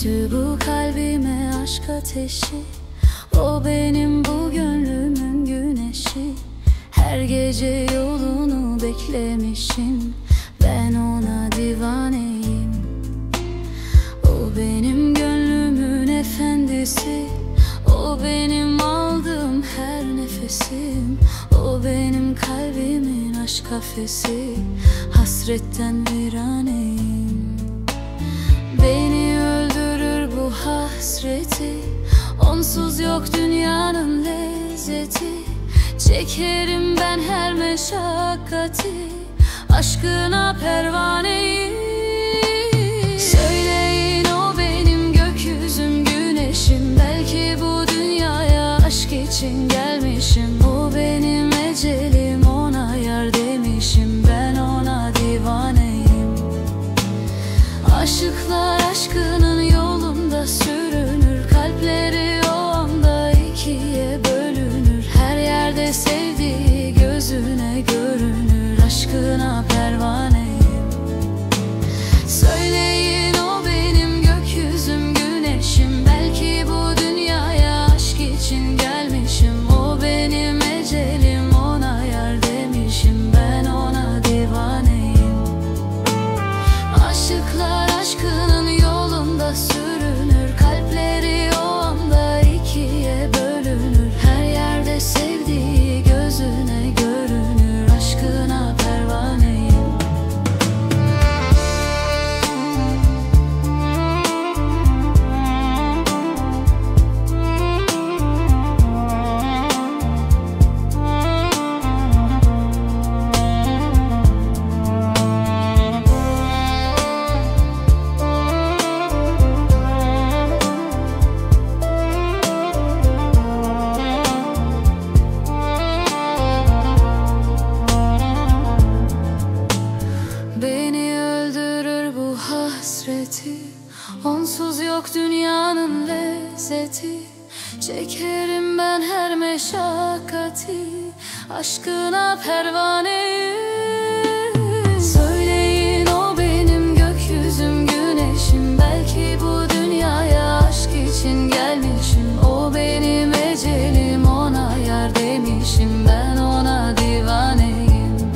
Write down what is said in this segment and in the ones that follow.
Düştü bu kalbime aşk ateşi. O benim bu gönlümün güneşi. Her gece yolunu beklemişim. Ben ona divaneyim. O benim gönlümün efendisi. O benim aldığım her nefesim. O benim kalbimin aşk kafesi. Hasretten viraneyim. Beni öldürür bu hasreti. Onsuz yok dünyanın lezzeti. Çekerim ben her meşakkati. Aşkına pervaneyim. Söyleyin o benim gökyüzüm güneşim. Belki bu dünyaya aşk için gelmişim. O benim ecelim, ona yar demişim. Ben ona divaneyim. Aşıklar aşkının yolunda sürünür. Kalpleri o anda ikiye bölünür. Her yerde sevdiği gözüne görünür. Aşkına pervaneyim. Söyleyin o benim gökyüzüm güneşim. Belki bu dünyaya aşk için gelmişim. O benim ecelim, ona yar demişim. Ben ona divaneyim. Aşıklar aşkının yolunda sürünür. Kalpleri o anda ikiye bölünür. Her yerde sevdiği gözüne görünür. Aşkına pervaneyim. Beni öldürür bu hasreti. Onsuz yok dünyanın lezzeti. Çekerim ben her meşakkati. Aşkına pervaneyim. Söyleyin o benim gökyüzüm güneşim. Belki bu dünyaya aşk için gelmişim. O benim ecelim, ona yar demişim. Ben ona divaneyim.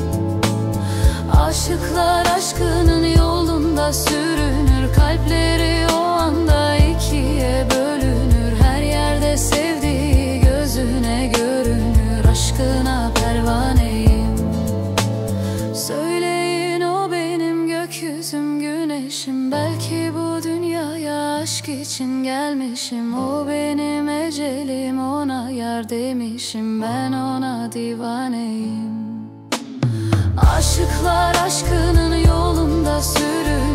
Aşıklar aşkının yolunda sürünür. Kalpleri o anda ikiye bölünür. Her yerde sevdiği gözüne görünür. Aşkına pervaneyim. Söyleyin o benim gökyüzüm güneşim. Belki bu dünyaya aşk için gelmişim. O benim ecelim, ona yar demişim. Ben ona divaneyim. Aşıklar aşkının yolunda sürünür.